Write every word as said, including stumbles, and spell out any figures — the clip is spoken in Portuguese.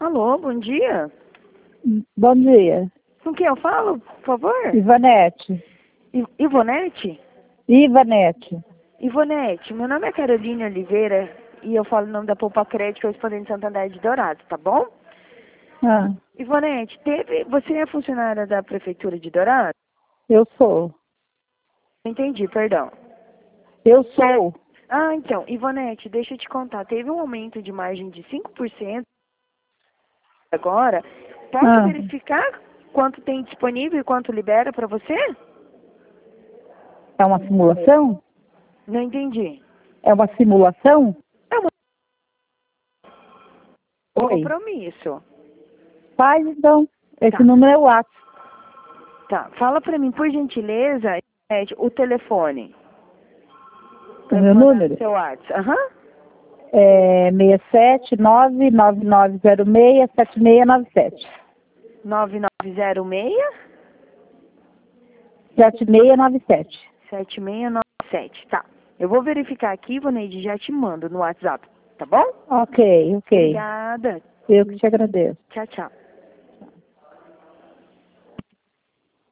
Alô, bom dia. Bom dia. Com quem eu falo, por favor? Ivanete. I Ivonete? Ivanete. Ivonete, meu nome é Carolina Oliveira e eu falo o nome da Poupa Crédito correspondente Santander de Dourados, tá bom? Ah, Ivonete, teve, você é funcionária da Prefeitura de Dourados? eu sou. Entendi, perdão. Eu sou. Ah, então, Ivonete, deixa eu te contar, teve um aumento de margem de cinco por cento agora. Posso Ah. verificar quanto tem disponível e quanto libera para você? É uma simulação? Não entendi. É uma simulação? É um Oi. compromisso. Faz então. Esse Tá. número é o WhatsApp. Tá, fala pra mim, por gentileza, Ivonete, o telefone. O meu número? Seu WhatsApp. Aham. É seis sete nove nove nove zero seis sete seis nove sete. nove nove zero seis, sete seis nove sete. sete seis nove sete. Tá. Eu vou verificar aqui, Ivoneide, e já te mando no WhatsApp. Tá bom? Ok, ok. Obrigada. Eu que te agradeço. Tchau, tchau.